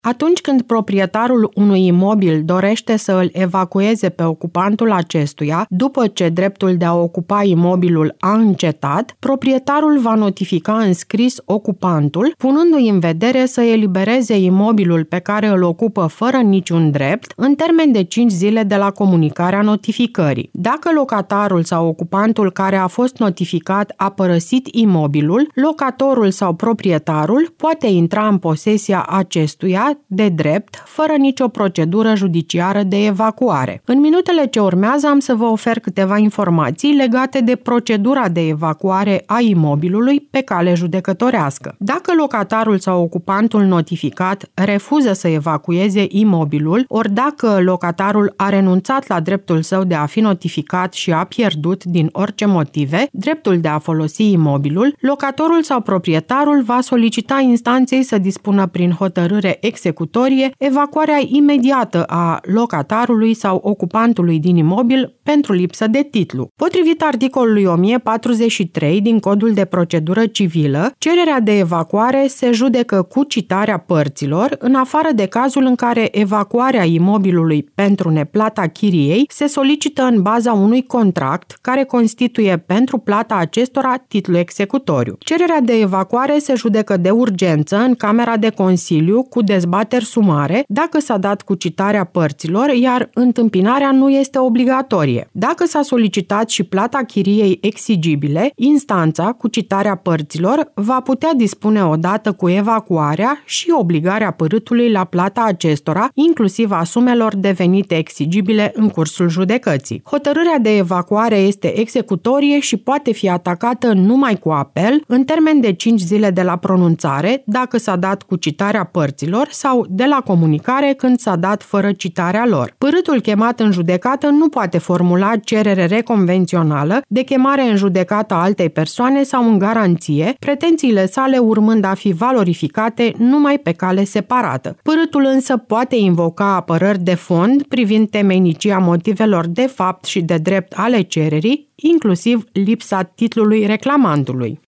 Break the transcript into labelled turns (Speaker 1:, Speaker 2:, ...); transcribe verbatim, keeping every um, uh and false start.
Speaker 1: Atunci când proprietarul unui imobil dorește să îl evacueze pe ocupantul acestuia, după ce dreptul de a ocupa imobilul a încetat, proprietarul va notifica în scris ocupantul, punându-i în vedere să elibereze imobilul pe care îl ocupă fără niciun drept, în termen de cinci zile de la comunicarea notificării. Dacă locatarul sau ocupantul care a fost notificat a părăsit imobilul, locatorul sau proprietarul poate intra în posesia acestuia de drept, fără nicio procedură judiciară de evacuare. În minutele ce urmează am să vă ofer câteva informații legate de procedura de evacuare a imobilului pe cale judecătorească. Dacă locatarul sau ocupantul notificat refuză să evacueze imobilul, ori dacă locatarul a renunțat la dreptul său de a fi notificat și a pierdut din orice motive dreptul de a folosi imobilul, locatorul sau proprietarul va solicita instanței să dispună prin hotărâre executorie evacuarea imediată a locatarului sau ocupantului din imobil pentru lipsă de titlu. Potrivit articolului o mie patruzeci și trei din Codul de Procedură Civilă, cererea de evacuare se judecă cu citarea părților, în afară de cazul în care evacuarea imobilului pentru neplata chiriei se solicită în baza unui contract care constituie pentru plata acestora titlu executoriu. Cererea de evacuare se judecă de urgență în Camera de Consiliu cu dezbateri sumare dacă s-a dat cu citarea părților, iar întâmpinarea nu este obligatorie. Dacă s-a solicitat și plata chiriei exigibile, instanța, cu citarea părților, va putea dispune odată cu evacuarea și obligarea părâtului la plata acestora, inclusiv a sumelor devenite exigibile în cursul judecății. Hotărârea de evacuare este executorie și poate fi atacată numai cu apel, în termen de cinci zile de la pronunțare, dacă s-a dat cu citarea părților, sau de la comunicare când s-a dat fără citarea lor. Părâtul chemat în judecată nu poate formula cerere reconvențională de chemare în judecată a altei persoane sau în garanție, pretențiile sale urmând a fi valorificate numai pe cale separată. Părâtul însă poate invoca apărări de fond privind temeinicia motivelor de fapt și de drept ale cererii, inclusiv lipsa titlului reclamantului.